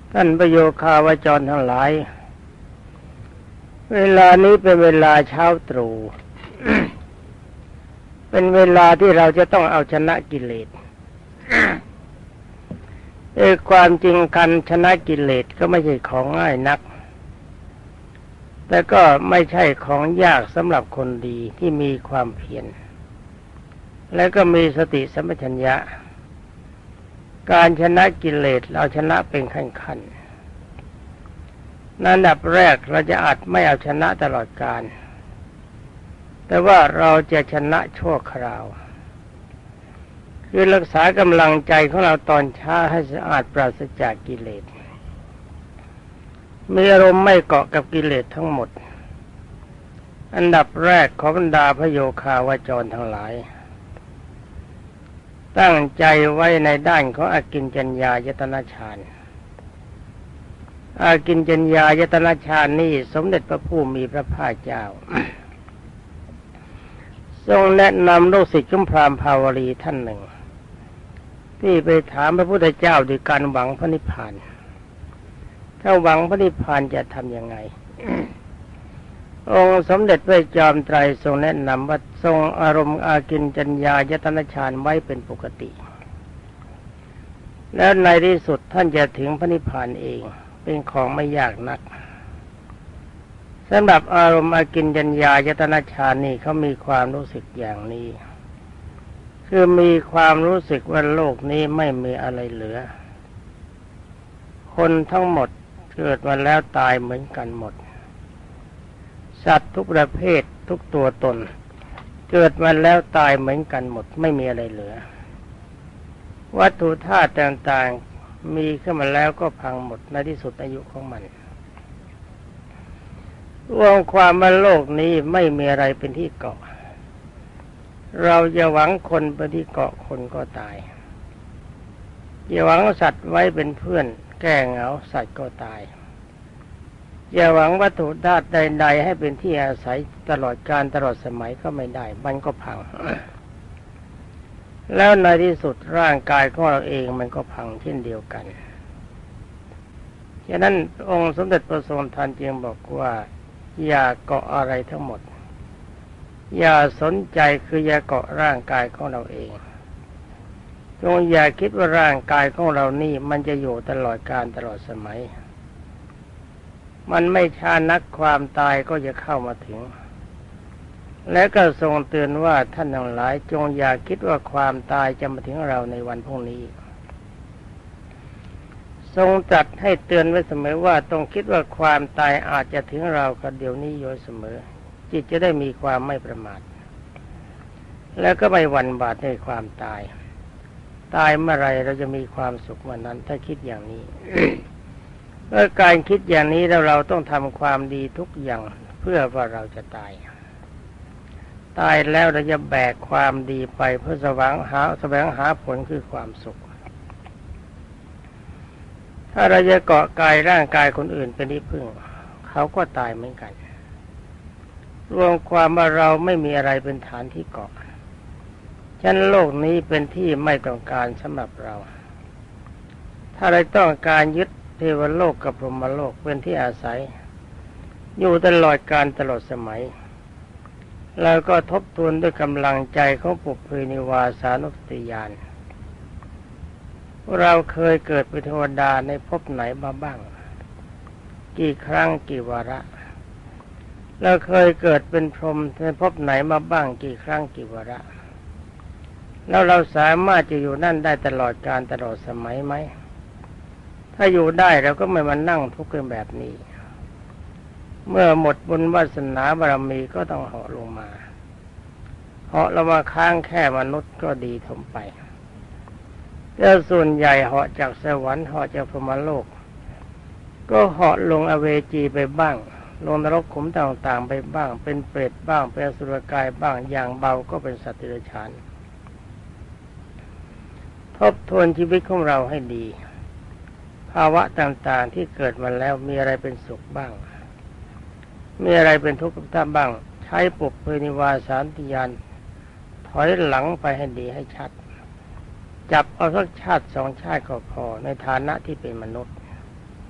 ท่านประโยคาวจรทั้งหลายเวลานี้เป็นเวลาเช้าตรู่ เป็นเวลาที่เราจะต้องเอาชนะกิเลส ความจริงการชนะกิเลสก็ไม่ใช่ของง่ายนักแต่ก็ไม่ใช่ของยากสำหรับคนดีที่มีความเพียรและก็มีสติสัมปชัญญะการชนะกิเลสเราชนะเป็นขั้นๆอันดับแรกเราจะอาจไม่เอาชนะตลอดกาลแต่ว่าเราจะชนะชั่วคราวคือรักษากำลังใจของเราตอนเช้าให้สะอาดปราศจากกิเลสมีอารมณ์ไม่เกาะกับกิเลสทั้งหมดอันดับแรกของบรรดาพระโยคาวจรทั้งหลายตั้งใจไว้ในด้านของอากิญจัญญายตนะฌานอากิญจัญญายตนะฌานนี่สมเด็จพระผู้มีพระภาคเจ้า ทรงแนะนำลูกศิษย์ของพราหมณ์ภาวรีท่านหนึ่งที่ไปถามพระพุทธเจ้าด้วยการหวังพระนิพพานถ้าหวังพระนิพพานจะทำยังไง องค์สมเด็จพระจอมไตรทรงแนะนำว่าทรงอารมณ์อากิญจัญญายตนะฌานไว้เป็นปกติแล้วในที่สุดท่านจะถึงพระนิพพานเองเป็นของไม่ยากนักสำหรับอารมณ์อากิญจัญญายตนะฌานนี่เขามีความรู้สึกอย่างนี้คือมีความรู้สึกว่าโลกนี้ไม่มีอะไรเหลือคนทั้งหมดเกิดมาแล้วตายเหมือนกันหมดสัตว์ทุกประเภททุกตัวตนเกิดมาแล้วตายเหมือนกันหมดไม่มีอะไรเหลือวัตถุธาตุต่างๆมีขึ้นมาแล้วก็พังหมดในที่สุดอายุของมันรวมความว่าโลกนี้ไม่มีอะไรเป็นที่เกาะเราจะหวังคนเป็นที่เกาะคนก็ตายอย่าหวังสัตว์ไว้เป็นเพื่อนแก้เหงาสัตว์ก็ตายอย่าหวังวัตถุธาตุใดๆให้เป็นที่อาศัยตลอดกาลตลอดสมัยก็ไม่ได้มันก็พัง แล้วในที่สุดร่างกายของเราเองมันก็พังเช่นเดียวกันฉะนั้นองค์สมเด็จพระทรงทันจึงบอกว่าอย่าเกาะอะไรทั้งหมดอย่าสนใจคืออย่าเกาะร่างกายของเราเองจงอย่าคิดว่าร่างกายของเรานี่มันจะอยู่ตลอดกาลตลอดสมัยมันไม่ช้านักความตายก็จะเข้ามาถึงและก็ทรงเตือนว่าท่านทั้งหลายจงอย่าคิดว่าความตายจะมาถึงเราในวันพรุ่งนี้ทรงตรัสให้เตือนไว้เสมอว่าต้องคิดว่าความตายอาจจะถึงเราก็เดี๋ยวนี้อยู่เสมอจิตจะได้มีความไม่ประมาทแล้วก็ไม่หวั่นบาปในความตายตายเมื่อไรเราจะมีความสุขเมื่อนั้นถ้าคิดอย่างนี้ เมื่อการคิดอย่างนี้แล้วเราต้องทำความดีทุกอย่างเพื่อว่าเราจะตายแล้วเราจะแบกความดีไปเพื่อแสวงหาผลคือความสุขถ้าเราจะเกาะกายร่างกายคนอื่นเป็นที่พึ่งเขาก็ตายเหมือนกันรวมความว่าเราไม่มีอะไรเป็นฐานที่เกาะฉะนั้นโลกนี้เป็นที่ไม่ต้องการสำหรับเราถ้าเราต้องการยึดเทวโลกกับพรหมโลกเป็นที่อาศัยอยู่ตลอดกาลตลอดสมัยเราก็ทบทวนด้วยกำลังใจของปุพเพนิวาสานุสติญาณเราเคยเกิดเป็นเทวดาในภพไหนมาบ้างกี่ครั้งกี่วาระเราเคยเกิดเป็นพรหมในภพไหนมาบ้างกี่ครั้งกี่วาระแล้วเราสามารถจะอยู่นั่นได้ตลอดกาลตลอดสมัยไหมถ้าอยู่ได้เราก็ไม่มานั่งทุกข์กันแบบนี้เมื่อหมดบุญวาสนาบารมีก็ต้องเหาะลงมาค้างแค่มนุษย์ก็ดีถมไปแต่ส่วนใหญ่เหาะจากสวรรค์เหาะจากพรหมโลกก็เหาะลงอเวจีไปบ้างลงนรกขุมต่างๆไปบ้างเป็นเปรตบ้างเป็นอสุรกายบ้างอย่างเบาก็เป็นสัตว์เดรัจฉานทบทวนชีวิตของเราให้ดีภาวะต่างๆที่เกิดมาแล้วมีอะไรเป็นสุขบ้างมีอะไรเป็นทุกข์บ้างใช้ปุพเพนิวาสานุสติญาณถอยหลังไปให้ดีให้ชัดจับเอาสักชาติสองชาติก็พอในฐานะที่เป็นมนุษย์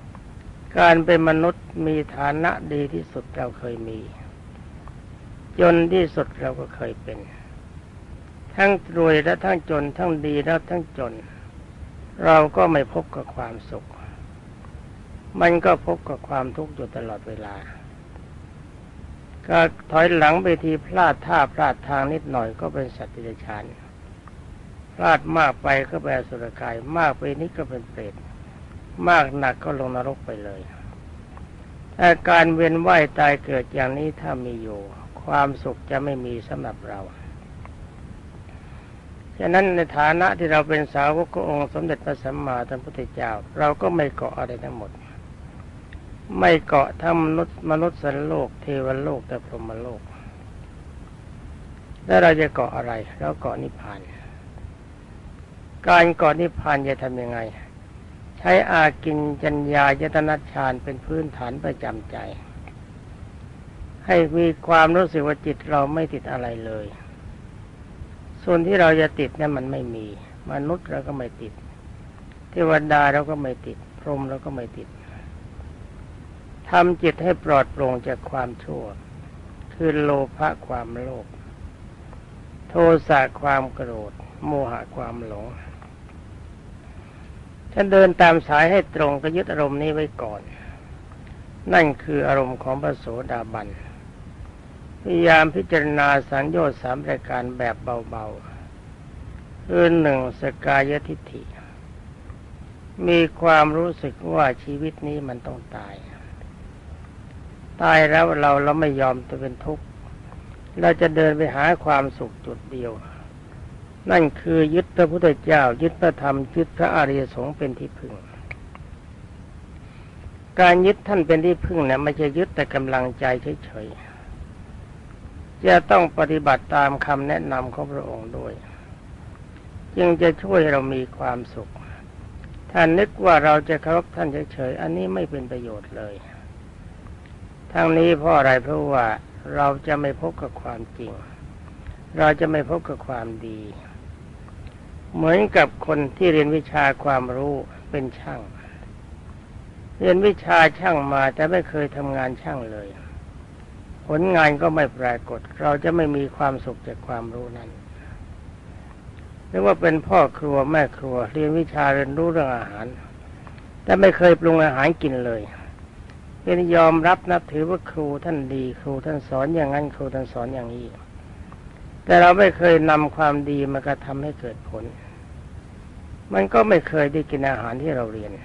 การเป็นมนุษย์มีฐานะดีที่สุดเราเคยมีจนที่สุดเราก็เคยเป็นทั้งรวยและทั้งจนทั้งดีและทั้งจนเราก็ไม่พบกับความสุขมันก็พบกับความทุกข์อยู่ตลอดเวลาก็ถอยหลังไปทีพลาดท่าพลาดทางนิดหน่อยก็เป็นสัตว์เดรัจฉานพลาดมากไปก็เป็นอสุรกายมากไปนิดก็เป็นเปรตมากหนักก็ลงนรกไปเลยแต่การเวียนว่ายตายเกิดอย่างนี้ถ้ามีอยู่ความสุขจะไม่มีสำหรับเราฉะนั้นในฐานะที่เราเป็นสาวกขององค์สมเด็จพระสัมมาสัมพุทธเจ้าเราก็ไม่เกาะอะไรทั้งหมดไม่เกาะทั้งมนุษย์สันโลกเทวโลกแต่พรหมโลกแล้วเราจะเกาะอะไรเราเกาะนิพพานการเกาะนิพพานจะทำยังไงใช้อากิญจัญญายตนะฌานเป็นพื้นฐานประจำใจให้มีความรู้สึกว่าจิตเราไม่ติดอะไรเลยส่วนที่เราจะติดนั้นมันไม่มีมนุษย์เราก็ไม่ติดเทวดาเราก็ไม่ติดพรหมเราก็ไม่ติดทำจิตให้ปลอดโปร่งจากความชั่วคือโลภะความโลภโทสะความโกรธโมหะความหลงฉันเดินตามสายให้ตรงก็ยึดอารมณ์นี้ไว้ก่อนนั่นคืออารมณ์ของพระโสดาบันพยายามพิจารณาสังโยชน์3ประการแบบเบาๆคือ1สกายทิฏฐิมีความรู้สึกว่าชีวิตนี้มันต้องตายแล้วเราไม่ยอมจะเป็นทุกข์เราจะเดินไปหาความสุขจุดเดียวนั่นคือยึดพระพุทธเจ้ายึดพระธรรมยึดพระอริยสงฆ์เป็นที่พึ่งการยึดท่านเป็นที่พึ่งเนี่ยไม่ใช่ยึดแต่กำลังใจเฉยๆจะต้องปฏิบัติตามคำแนะนำของพระองค์ด้วยจึงจะช่วยเรามีความสุขถ้านึกว่าเราจะเคารพท่านเฉยๆอันนี้ไม่เป็นประโยชน์เลยทั้งนี้เพราะอะไรเพราะว่าเราจะไม่พบกับความจริงเราจะไม่พบกับความดีเหมือนกับคนที่เรียนวิชาความรู้เป็นช่างเรียนวิชาช่างมาแต่ไม่เคยทำงานช่างเลยผลงานก็ไม่ปรากฏเราจะไม่มีความสุขจากความรู้นั้นหรือว่าเป็นพ่อครัวแม่ครัวเรียนวิชาเรียนรู้เรื่องอาหารแต่ไม่เคยปรุงอาหารกินเลยเป็นยอมรับนับถือว่าครูท่านดีครูท่านสอนอย่างนั้นครูท่านสอนอย่างนี้แต่เราไม่เคยนำความดีมากระทำให้เกิดผลมันก็ไม่เคยได้กินอาหารที่เราเรียน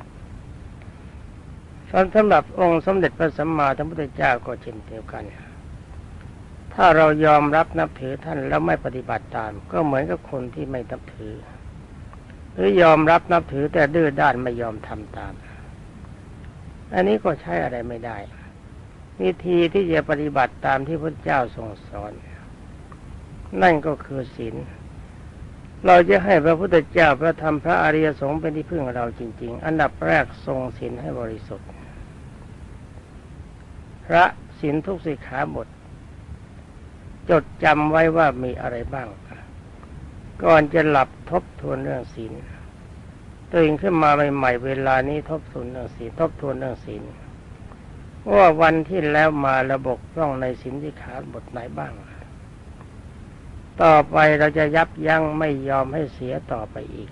สำหรับองค์สมเด็จพระสัมมาสัมพุทธเจ้าก็เช่นเดียวกันถ้าเรายอมรับนับถือท่านแล้วไม่ปฏิบัติตามก็เหมือนกับคนที่ไม่นับถือหรือยอมรับนับถือแต่ดื้อด้านไม่ยอมทำตามอันนี้ก็ใช้อะไรไม่ได้วิธีที่จะปฏิบัติตามที่พระเจ้าทรงสอนนั่นก็คือศีลเราจะให้พระพุทธเจ้าพระธรรมพระอริยสงฆ์เป็นที่พึ่งเราจริงๆอันดับแรกทรงศีลให้บริสุทธิ์พระศีลทุกสิกขาบทจดจำไว้ว่ามีอะไรบ้างก่อนจะหลับทบทวนเรื่องศีลตื่นขึ้นมาใหม่ๆเวลานี้ทบทวนเรื่องศีลว่าวันที่แล้วมาระบบร่องในศีลสิกขาบทไหนบ้างต่อไปเราจะยับยั้งไม่ยอมให้เสียต่อไปอีก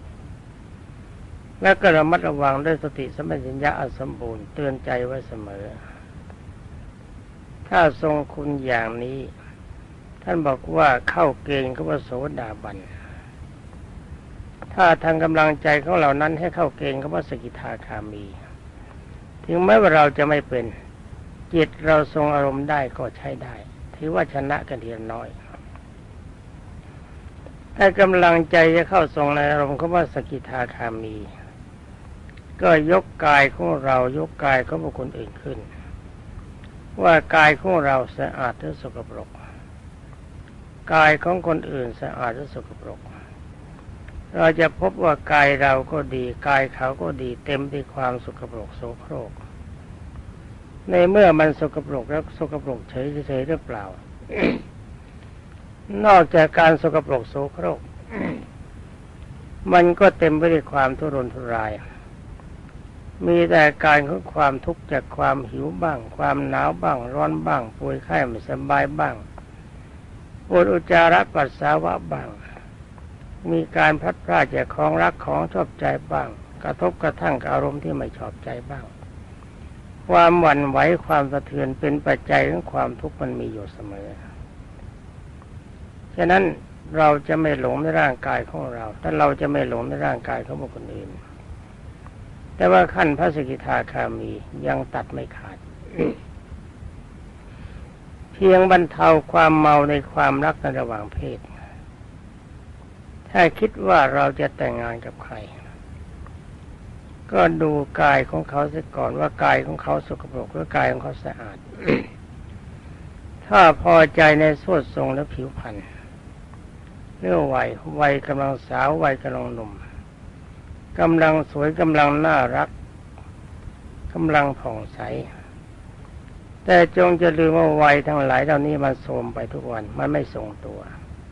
และก็ระมัดระวังด้วยสติสัมปชัญญะอันสมบูรณ์เตือนใจไว้เสมอถ้าทรงคุณอย่างนี้ท่านบอกว่าเข้าเกณฑ์ของพระโสดาบันถ้าทางกำลังใจของเรานั้นให้เข้าเกณฑ์ของพระสกิทาคามีถึงแม้ว่าเราจะไม่เป็นจิตเราทรงอารมณ์ได้ก็ใช้ได้ถือว่าชนะกันทีละน้อยถ้ากำลังใจจะเข้าทรงในอารมณ์ของพระสกิทาคามีก็ยกกายของเรายกกายของบุคคลอื่นขึ้นว่ากายของเราสะอาดหรือสกปรกกายของคนอื่นสะอาดหรือสกปรกเราจะพบว่ากายเราก็ดีกายเขาก็ดีเต็มด้วยความสกปรกโสโครกในเมื่อมันสกปรกแล้วสกปรกเฉยๆหรือเปล่า นอกจากการสกปรกโสโครก มันก็เต็มไปด้วยความทุรนทุรายมีแต่การของความทุกข์จากความหิวบ้างความหนาวบ้างร้อนบ้างป่วยไข้ไม่สบายบ้างปวดอุจจาระปัสสาวะบ้างมีการพลัดพรากจากของรักของชอบใจบ้างกระทบกระทั่งกับอารมณ์ที่ไม่ชอบใจบ้างความหวั่นไหวความสะเทือนเป็นปัจจัยของความทุกข์มันมีอยู่เสมอฉะนั้นเราจะไม่หลงในร่างกายของเราถ้าเราจะไม่หลงในร่างกายของบุคคลอื่นแต่ว่าขั้นพระสกิทาคามียังตัดไม่ขาด เพียงบรรเทาความเมาในความรักในระหว่างเพศถ้าคิดว่าเราจะแต่งงานกับใครก็ดูกายของเขาเสียก่อนว่ากายของเขาสกปรกหรือกายของเขาสะอาด ถ้าพอใจในโสดทรงและผิวพรรณเรื่องวัยกำลังสาววัยกำลังหนุ่มกำลังสวยกำลังน่ารักกำลังผ่องใสแต่จงจะลืมว่าวัยทั้งหลายเหล่านี้มันโทรมไปทุกวันมันไม่ทรงตัว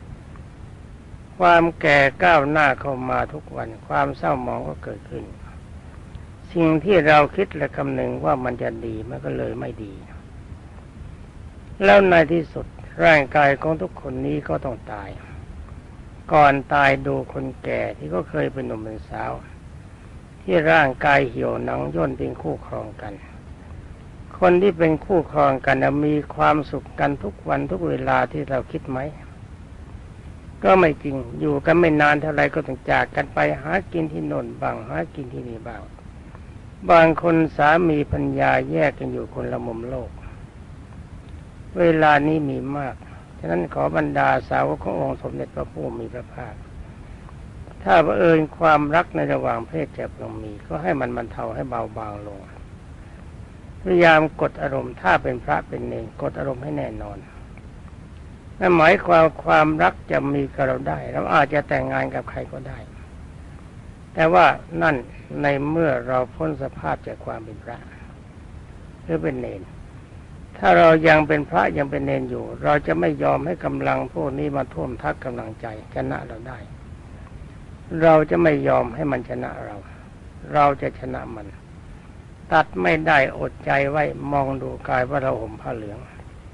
ความแก่ก้าวหน้าเข้ามาทุกวันความเศร้าหมองก็เกิดขึ้นสิ่งที่เราคิดและคำนึงว่ามันจะดีมันก็เลยไม่ดีแล้วในที่สุดร่างกายของทุกคนนี้ก็ต้องตายก่อนตายดูคนแก่ที่ก็เคยเป็นหนุ่มเป็นสาวที่ร่างกายเหี่ยวหนังย่นเป็นคู่ครองกันคนที่เป็นคู่ครองกันมีความสุขกันทุกวันทุกเวลาที่เราคิดไหมก็ไม่จริงอยู่กันไม่นานเท่าไรก็ต้องจากกันไปหากินที่โน่นบ้างหากินที่นี่บ้างบางคนสามีภรรยาแยกกันอยู่คนละมุมโลกเวลานี้มีมากฉะนั้นขอบรรดาสาวกขององค์สมเด็จพระผู้มีพระภาคถ้าบังเอิญความรักในระหว่างเพศจะพึงมีก็ให้มันบรรเทาให้เบาบางลงพยายามกดอารมณ์ถ้าเป็นพระเป็นเณรกดอารมณ์ให้แน่นอนนั่นหมายความรักจะมีกับเราได้เราอาจจะแต่งงานกับใครก็ได้แต่ว่านั่นในเมื่อเราพ้นสภาพจากความเป็นพระหรือเป็นเณรถ้าเรายังเป็นพระยังเป็นเณรอยู่เราจะไม่ยอมให้กำลังพวกนี้มาท่วมทับกำลังใจชนะเราได้เราจะไม่ยอมให้มันชนะเราจะชนะมันตัดไม่ได้อดใจไว้มองดูกายว่าเราห่มผ้าเหลือง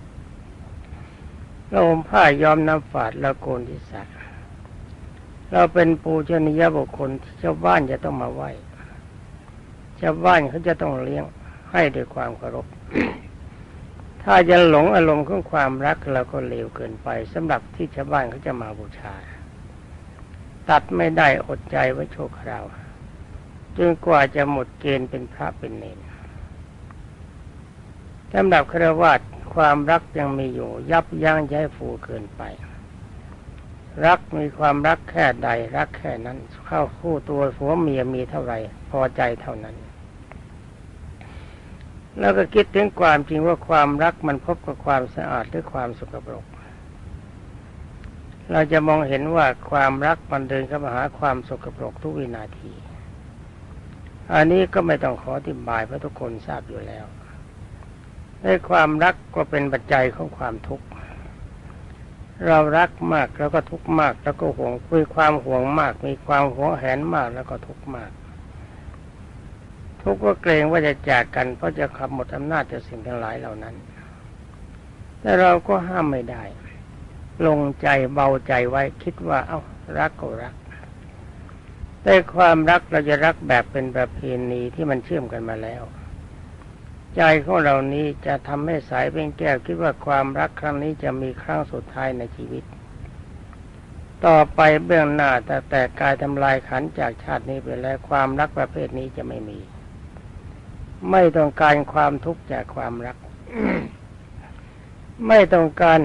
เราห่มผ้าย้อมน้ำฝาดเราโกนศีรษะเราเป็นปูชนียบุคคลที่ชาวบ้านจะต้องมาไหว้ชาวบ้านเขาจะต้องเลี้ยงให้ด้วยความเคารพ ถ้าจะหลงอารมณ์ของความรักเราก็เลวเกินไปสำหรับที่ชาวบ้านเขาจะมาบูชาตัดไม่ได้อดใจไว้ชั่วคราวจนกว่าจะหมดเกณฑ์เป็นพระเป็นเณรสำหรับฆราวาสความรักยังมีอยู่ยับยั้งใจฟูเกินไปรักมีความรักแค่ใดรักแค่นั้นเข้าคู่ตัวผัวเมียมีเท่าไหร่พอใจเท่านั้นแล้วก็คิดถึงความจริงว่าความรักมันพบกับความสะอาดหรือความสกปรกเราจะมองเห็นว่าความรักมันเดินเข้ามาหาความสกปรกทุกวินาทีอันนี้ก็ไม่ต้องขออธิบายเพราะทุกคนทราบอยู่แล้วในความรักก็เป็นปัจจัยของความทุกข์เรารักมากแล้วก็ทุกข์มากแล้วก็ห่วงมีความห่วงมากมีความหวงแหนมากแล้วก็ทุกข์มากทุกข์ก็เกรงว่าจะจากกันเพราะจะขับหมดอำนาจจากสิ่งทั้งหลายเหล่านั้นแต่เราก็ห้ามไม่ได้ลงใจเบาใจไว้คิดว่าเอ้ารักก็รักแต่ความรักเราจะรักแบบเป็นประเพณีที่มันเชื่อมกันมาแล้วใจของเรานี้จะทำให้สายเป็นแก้วคิดว่าความรักครั้งนี้จะมีครั้งสุดท้ายในชีวิตต่อไปเบื้องหน้าแต่กายทำลายขันจากชาตินี้ไปแล้วความรักประเภทนี้จะไม่มีไม่ต้องการความทุกข์จากความรัก ไม่ต้องการ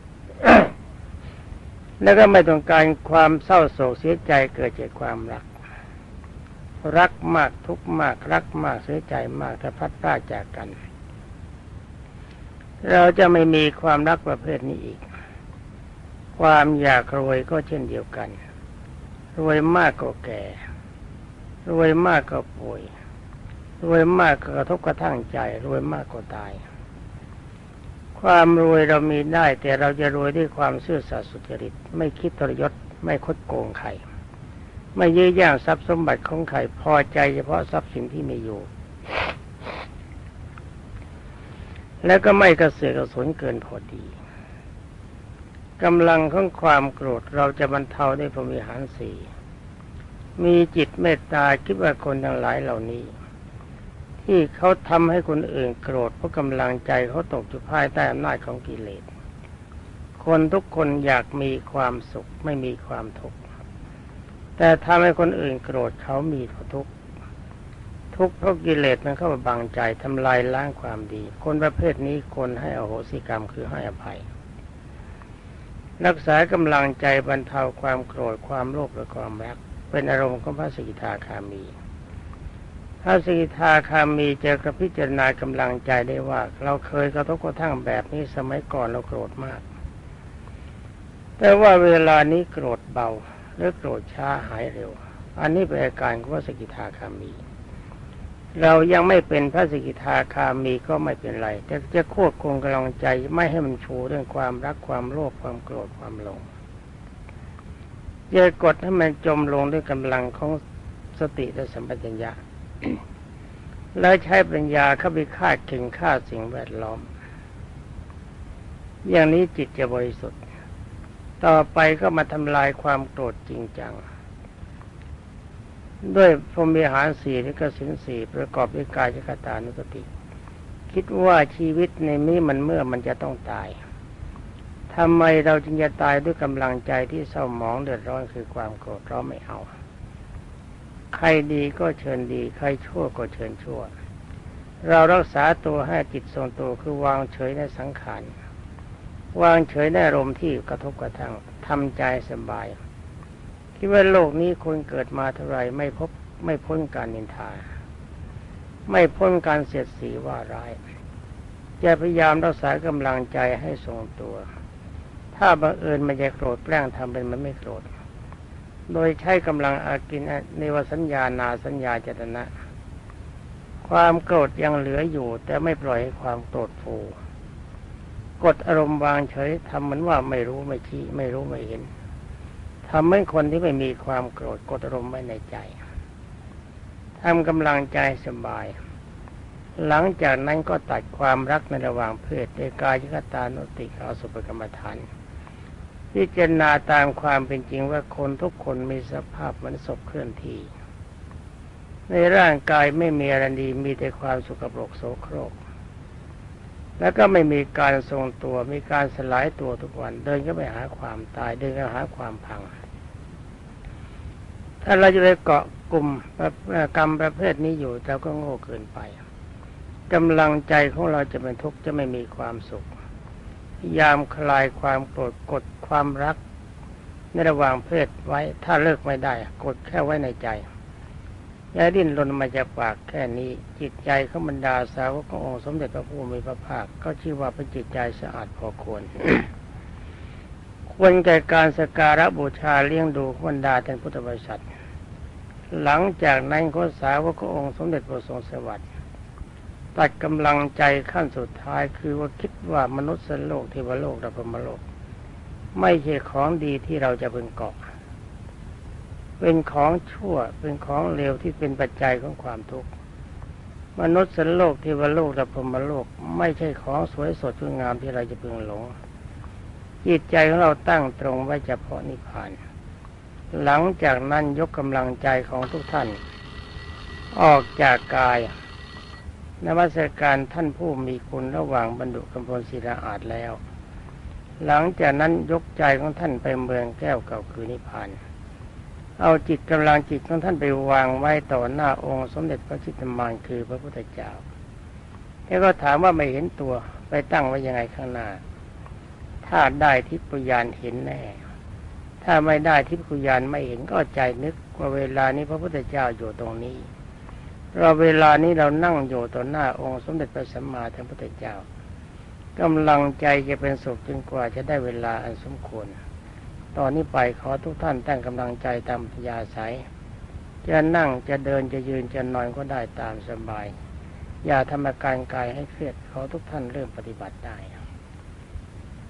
แล้วก็ไม่ต้องการความเศร้าโศกเสียใจเกิดจากความรักรักมากทุกข์มากรักมากเสียใจมากถ้าพลัดพรากจากกันเราจะไม่มีความรักประเภทนี้อีกความอยากรวยก็เช่นเดียวกันรวยมากก็แก่รวยมากก็ป่วยรวยมากก็กระทบกระทั่งใจรวยมากก็ตายความรวยเรามีได้แต่เราจะรวยด้วยความซื่อสัตย์สุจริตไม่คิดทรยศไม่คดโกงใครไม่ยื้อแย่งทรัพย์สมบัติของใครพอใจเฉพาะทรัพย์สินที่มีอยู่แล้วก็ไม่กระเสือกกระสนเกินพอดีกำลังของความโกรธเราจะบรรเทาด้วยพรหมวิหารสี่มีจิตเมตตาคิดว่าคนทั้งหลายเหล่านี้ที่เขาทำให้คนอื่นโกรธเพราะกำลังใจเขาตกอยู่ภายใต้อำนาจของกิเลสคนทุกคนอยากมีความสุขไม่มีความทุกข์แต่ทำให้คนอื่นโกรธเขามีทุกข์ทุกข์เพราะกิเลสมันเข้ามาบังใจทำลายล้างความดีคนประเภทนี้คนให้อโหสิกรรมคือให้อภัยรักษากำลังใจบรรเทาความโกรธความโลภและความรักเป็นอารมณ์ของพระสกิทาคามีพระสกิทาคามีจะกระพิจารณากำลังใจได้ว่าเราเคยกระทบกระทั่งแบบนี้สมัยก่อนเราโกรธมากแต่ว่าเวลานี้โกรธเบาหรือโกรธช้าหายเร็วอันนี้เป็นอาการของพระสกิทาคามีเรายังไม่เป็นพระสกิทาคามีก็ไม่เป็นไรแต่จะควบคุมกำลังใจไม่ให้มันชูเรื่องความรักความโลภความโกรธความหลงอย่ากดให้มันจมลงด้วยกำลังของสติและสัมปชัญญะ แล้วใช้ปัญญาเข้าไปฆ่าเข่งฆ่าสิ่งแวดล้อมอย่างนี้จิตจะบริสุทธิ์ต่อไปก็มาทำลายความโกรธจริงจังด้วยพรหมวิหารสี่และก็ศีลสี่ประกอบด้วยกายคตานุสติคิดว่าชีวิตในนี้มันเมื่อมันจะต้องตายทำไมเราจึงจะตายด้วยกำลังใจที่เศร้าหมองเดือดร้อนคือความโกรธเราไม่เอาใครดีก็เชิญดีใครชั่วก็เชิญชั่วเรารักษาตัวให้จิตทรงตัวคือวางเฉยในสังขารวางเฉยในอารมณ์ที่กระทบกระทั่งทำใจสบายคิดว่าโลกนี้คนเกิดมาเท่าไรไม่พ้นการนินทาไม่พ้นการเสียดสีว่าร้ายจะพยายามรักษากำลังใจให้ทรงตัวถ้าบังเอิญมันจะโกรธแกล้งทำเป็นมันไม่โกรธโดยใช้กำลังอากินเนวสัญญานาสัญญาเจตนะความโกรธยังเหลืออยู่แต่ไม่ปล่อยให้ความโกรธฟูกดอารมณ์วางเฉยทำเหมือนว่าไม่รู้ไม่ชี้ไม่รู้ไม่เห็นทำให้คนที่ไม่มีความโกรธกดอารมณ์ไว้ในใจทำกำลังใจสบายหลังจากนั้นก็ตัดความรักในระหว่างเพศด้วยกายคตานุสติอสุภกรรมฐานพิจารณาตามความเป็นจริงว่าคนทุกคนมีสภาพเหมือนศพเคลื่อนที่ในร่างกายไม่มีอะไรดีมีแต่ความสกปรกโสโครกแล้วก็ไม่มีการทรงตัวมีการสลายตัวทุกวันเดินก็ไปหาความตายเดินก็หาความพังถ้าเราจะไปเกาะกลุ่มกรรมประเภทนี้อยู่เราก็โง่เกินไปกำลังใจของเราจะเป็นทุกข์จะไม่มีความสุขพยายามคลายความโกรธกดความรักในระหว่างเพศไว้ถ้าเลิกไม่ได้กดแค่ไว้ในใจอย่าดิ้นรนมาจากปากแค่นี้จิตใจของบรรดาสาวกขององค์สมเด็จพระผู้มีพระภาคก็ชื่อว่าเป็นจิตใจสะอาดพอควร ควรแก่การสักการะบูชาเลี้ยงดูบรรดาท่านพุทธบริษัทหลังจากนั้นก็สาวกขององค์สมเด็จพระทรงสวัสดิ์ตัดกำลังใจขั้นสุดท้ายคือว่าคิดว่ามนุษย์โลกเทวโลกและพรหมโลกไม่ใช่ของดีที่เราจะพึงเกาะเป็นของชั่วเป็นของเลวที่เป็นปัจจัยของความทุกข์มนุษย์โลกเทวโลกและพรหมโลกไม่ใช่ของสวยสดงามที่เราจะพึงหลงจิตใจของเราตั้งตรงไว้เฉพาะนิพพานหลังจากนั้นยกกำลังใจของทุกท่านออกจากกายนมัสการท่านผู้มีคุณระหว่างบรรดุกำพลศิลาอาจแล้วหลังจากนั้นยกใจของท่านไปเมืองแก้วเก่าคือนิพพานเอาจิตกำลังจิตของท่านไปวางไว้ต่อหน้าองค์สมเด็จพระจิตติมานคือพระพุทธเจ้าแล้วก็ถามว่าไม่เห็นตัวไปตั้งไว้ยังไงข้างหน้าถ้าได้ทิพยานเห็นแน่ถ้าไม่ได้ทิพยานไม่เห็นก็ใจนึกว่าเวลานี้พระพุทธเจ้าอยู่ตรงนี้เราเวลานี้เรานั่งอยู่ต่อหน้าองค์สมเด็จพระสัมมาสัมพุทธเจ้ากำลังใจจะเป็นสุขจนกว่าจะได้เวลาอันสมควรตอนนี้ไปขอทุกท่านตั้งกำลังใจตามปัญญาสายจะนั่งจะเดินจะยืนจะนอนก็ได้ตามสบายอย่าทำอาการกายให้เครียดขอทุกท่านเริ่มปฏิบัติได้